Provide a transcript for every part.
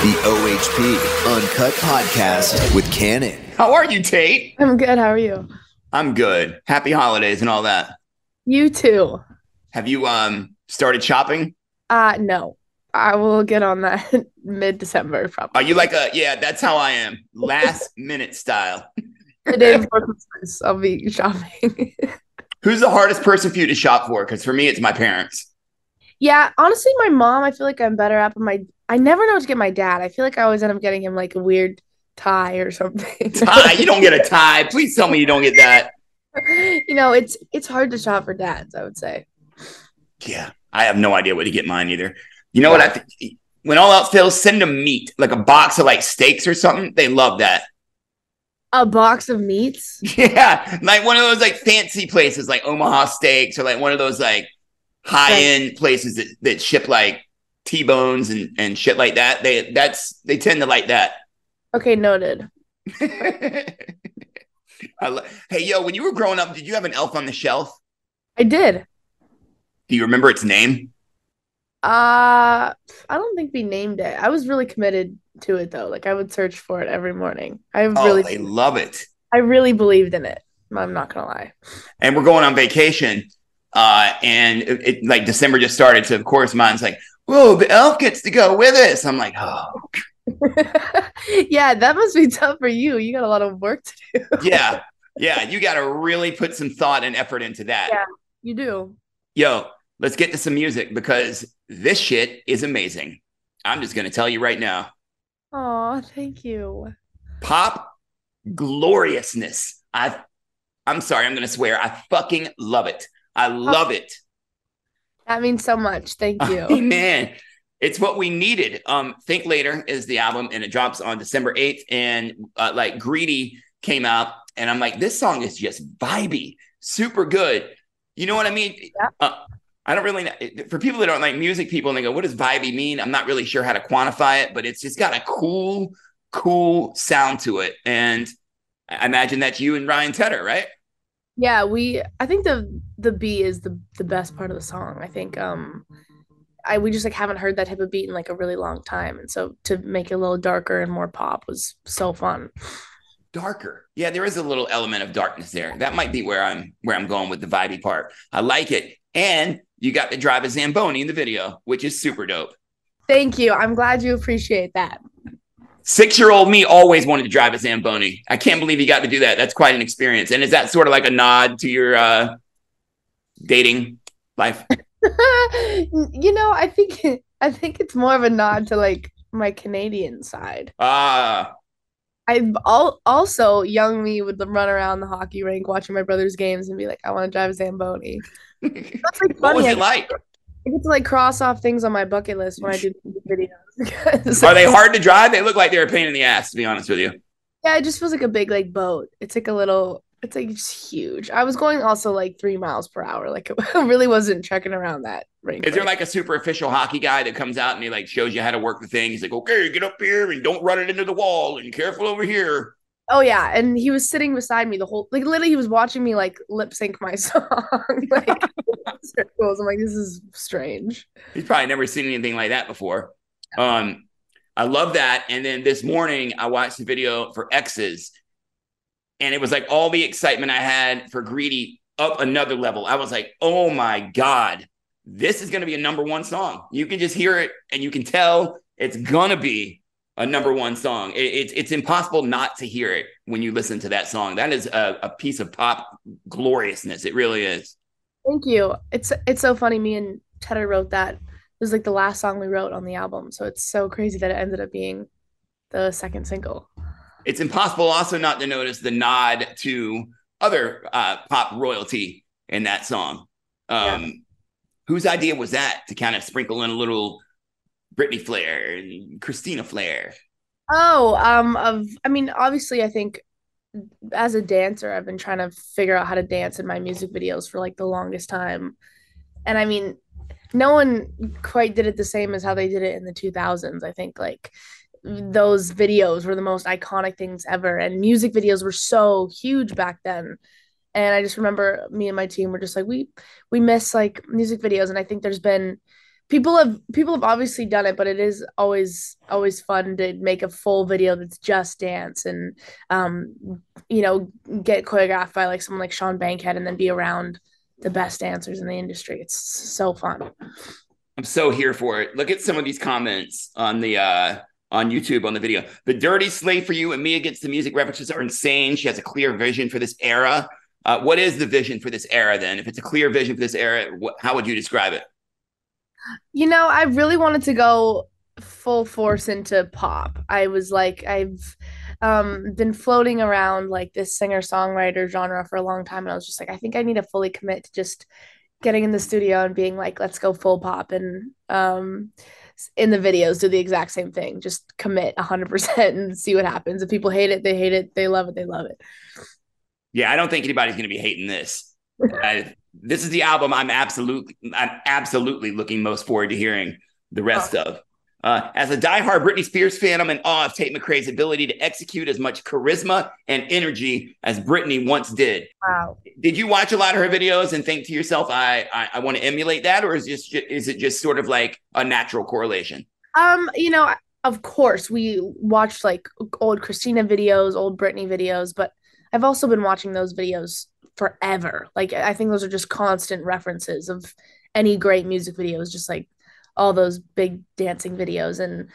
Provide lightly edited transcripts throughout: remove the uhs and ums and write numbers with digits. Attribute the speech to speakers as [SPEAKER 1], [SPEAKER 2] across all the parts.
[SPEAKER 1] The OHP Uncut Podcast with Cannon.
[SPEAKER 2] How are you, Tate?
[SPEAKER 3] I'm good. How are you?
[SPEAKER 2] I'm good. Happy holidays and all that.
[SPEAKER 3] You too.
[SPEAKER 2] Have you started shopping?
[SPEAKER 3] No. I will get on that mid-December probably.
[SPEAKER 2] Are you like that's how I am. Last minute style.
[SPEAKER 3] The day before Christmas, I'll be shopping.
[SPEAKER 2] Who's the hardest person for you to shop for? Because for me, it's my parents.
[SPEAKER 3] Yeah, honestly, my mom, I feel like I'm better at, but I never know what to get my dad. I feel like I always end up getting him like a weird tie or something.
[SPEAKER 2] Tie? You don't get a tie. Please tell me you don't get that.
[SPEAKER 3] It's hard to shop for dads, I would say.
[SPEAKER 2] Yeah, I have no idea what to get mine either. You know what I think? When all else fails, send them meat, like a box of like steaks or something. They love that.
[SPEAKER 3] A box of meats?
[SPEAKER 2] Yeah, like one of those like fancy places like Omaha Steaks or like one of those like high-end places that ship like T-bones and shit like that. They tend to like that.
[SPEAKER 3] Okay, noted.
[SPEAKER 2] Hey, yo, when you were growing up, did you have an elf on the shelf?
[SPEAKER 3] I did.
[SPEAKER 2] Do you remember its name?
[SPEAKER 3] I don't think we named it. I was really committed to it though. Like I would search for it every morning.
[SPEAKER 2] They love it.
[SPEAKER 3] I really believed in it. I'm not gonna lie.
[SPEAKER 2] And we're going on vacation, and it like December just started, so of course mine's like, "Whoa, the elf gets to go with us." I'm like, "Oh."
[SPEAKER 3] Yeah, that must be tough for you. You got a lot of work to do.
[SPEAKER 2] Yeah, you got to really put some thought and effort into that.
[SPEAKER 3] Yeah, you do.
[SPEAKER 2] Yo, let's get to some music because this shit is amazing. I'm just going to tell you right now.
[SPEAKER 3] Oh, thank you.
[SPEAKER 2] Pop gloriousness. I'm sorry, I'm going to swear. I fucking love it. I love it.
[SPEAKER 3] That means so much. Thank you.
[SPEAKER 2] Man, it's what we needed. Think Later is the album and it drops on December 8th. And like Greedy came out and I'm like, this song is just vibey, super good. You know what I mean?
[SPEAKER 3] Yeah.
[SPEAKER 2] I don't really know. For people that aren't like music people and they go, what does vibey mean? I'm not really sure how to quantify it, but it's just got a cool sound to it. And I imagine that's you and Ryan Tedder, right?
[SPEAKER 3] Yeah, I think the beat is the best part of the song. I think we just like haven't heard that type of beat in like a really long time. And so to make it a little darker and more pop was so fun.
[SPEAKER 2] Darker. Yeah, there is a little element of darkness there. That might be where I'm going with the vibey part. I like it. And you got to drive a Zamboni in the video, which is super dope.
[SPEAKER 3] Thank you. I'm glad you appreciate that.
[SPEAKER 2] 6-year-old me always wanted to drive a Zamboni. I can't believe you got to do that. That's quite an experience. And is that sort of like a nod to your dating life?
[SPEAKER 3] I think it's more of a nod to like my Canadian side. Also young me would run around the hockey rink watching my brother's games and be like, I want to drive a Zamboni. That's like funny.
[SPEAKER 2] What was it like?
[SPEAKER 3] I get to like cross off things on my bucket list when I do videos.
[SPEAKER 2] Are they hard to drive? They look like they're a pain in the ass, to be honest with you.
[SPEAKER 3] Yeah, it just feels like a big like boat. It's like it's like just huge. I was going also like 3 miles per hour. Like it really wasn't trekking around that rink.
[SPEAKER 2] Is there like a super official hockey guy that comes out and he like shows you how to work the thing? He's like, okay, get up here and don't run it into the wall and careful over here.
[SPEAKER 3] Oh yeah, and he was sitting beside me the whole like literally he was watching me like lip sync my song. Like circles. I'm like, this is strange.
[SPEAKER 2] He's probably never seen anything like that before. I love that. And then this morning I watched the video for X's and it was like all the excitement I had for Greedy up another level. I was like, oh my God, this is going to be a number one song. You can just hear it and you can tell it's going to be a number one song. It's impossible not to hear it when you listen to that song. That is a piece of pop gloriousness. It really is.
[SPEAKER 3] Thank you. It's so funny. Me and Tedder wrote that. It was like the last song we wrote on the album. So it's so crazy that it ended up being the second single.
[SPEAKER 2] It's impossible also not to notice the nod to other pop royalty in that song. Whose idea was that to kind of sprinkle in a little Britney Flair and Christina Flair?
[SPEAKER 3] Obviously I think as a dancer, I've been trying to figure out how to dance in my music videos for like the longest time. And I mean, no one quite did it the same as how they did it in the 2000s. I think like those videos were the most iconic things ever. And music videos were so huge back then. And I just remember me and my team were just like, we miss like music videos. And I think there's been people have obviously done it, but it is always fun to make a full video that's just dance and get choreographed by like someone like Sean Bankhead and then be around the best dancers in the industry. It's so fun.
[SPEAKER 2] I'm so here for it. Look at some of these comments on the on YouTube on the video. The dirty slave for you and Mia Gets the Music references are insane. She has a clear vision for this era. What is the vision for this era then? If it's a clear vision for this era, how would you describe it?
[SPEAKER 3] I really wanted to go full force into pop. I've been floating around like this singer-songwriter genre for a long time, and I was just like, I think I need to fully commit to just getting in the studio and being like, let's go full pop, and in the videos do the exact same thing. Just commit 100% and see what happens. If people hate it, they hate it. They love it, they love it.
[SPEAKER 2] Yeah, I don't think anybody's going to be hating this. This is the album I'm absolutely looking most forward to hearing the rest of. As a diehard Britney Spears fan, I'm in awe of Tate McRae's ability to execute as much charisma and energy as Britney once did.
[SPEAKER 3] Wow.
[SPEAKER 2] Did you watch a lot of her videos and think to yourself, I want to emulate that? Or is it just sort of like a natural correlation?
[SPEAKER 3] Of course, we watched like old Christina videos, old Britney videos, but I've also been watching those videos forever. Like, I think those are just constant references of any great music videos, just like all those big dancing videos. And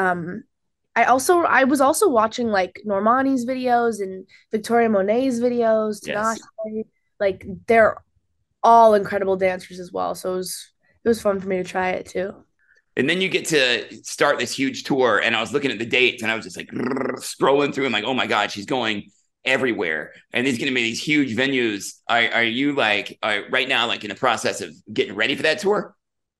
[SPEAKER 3] I was also watching like Normani's videos and Victoria Monet's videos, Tinashe. Yes. Like, they're all incredible dancers as well. So it was fun for me to try it too.
[SPEAKER 2] And then you get to start this huge tour, and I was looking at the dates and I was just like scrolling through and like, oh my God, she's going everywhere. And there's going to be these huge venues. Are you like right now, like in the process of getting ready for that tour?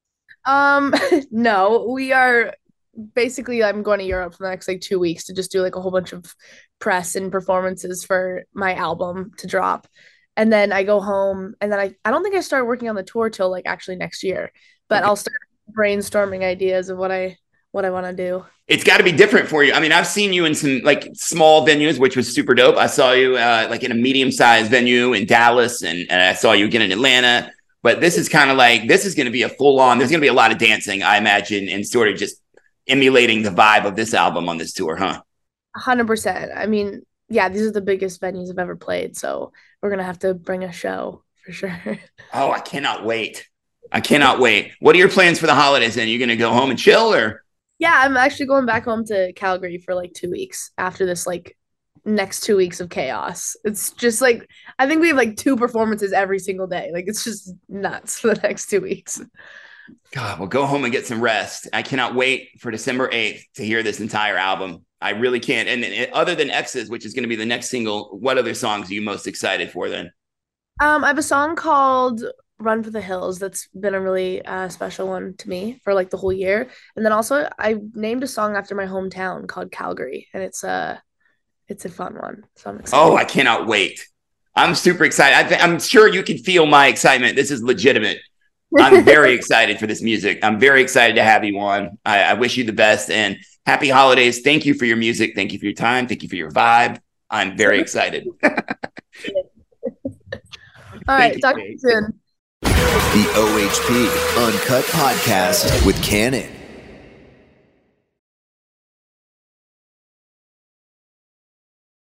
[SPEAKER 3] No, we are basically, I'm going to Europe for the next like 2 weeks to just do like a whole bunch of press and performances for my album to drop. And then I go home, and then I don't think I start working on the tour till like actually next year, but okay. I'll start brainstorming ideas of what I want to do.
[SPEAKER 2] It's got to be different for you. I mean, I've seen you in some like small venues, which was super dope. I saw you like in a medium-sized venue in Dallas, and I saw you again in Atlanta. But this is kind of like, this is going to be a full-on, there's going to be a lot of dancing, I imagine, and sort of just emulating the vibe of this album on this tour, huh?
[SPEAKER 3] 100%. I mean, yeah, these are the biggest venues I've ever played, so we're going to have to bring a show for sure.
[SPEAKER 2] Oh, I cannot wait. I cannot wait. What are your plans for the holidays then? Are you going to go home and chill, or?
[SPEAKER 3] Yeah, I'm actually going back home to Calgary for like 2 weeks after this like next 2 weeks of chaos. It's just like, I think we have like 2 performances every single day. Like, it's just nuts for the next 2 weeks.
[SPEAKER 2] God, well, go home and get some rest. I cannot wait for December 8th to hear this entire album. I really can't. And other than X's, which is going to be the next single, what other songs are you most excited for then?
[SPEAKER 3] I have a song called Run for the Hills that's been a really special one to me for like the whole year. And then also I named a song after my hometown called Calgary, and it's a fun one. So I'm excited.
[SPEAKER 2] Oh, I cannot wait. I'm super excited. I'm sure you can feel my excitement. This is legitimate. I'm very excited for this music. I'm very excited to have you on. I wish you the best and happy holidays. Thank you for your music. Thank you for your time. Thank you for your vibe. I'm very excited.
[SPEAKER 3] All right. Talk to you soon.
[SPEAKER 1] The OHP Uncut Podcast with Canon.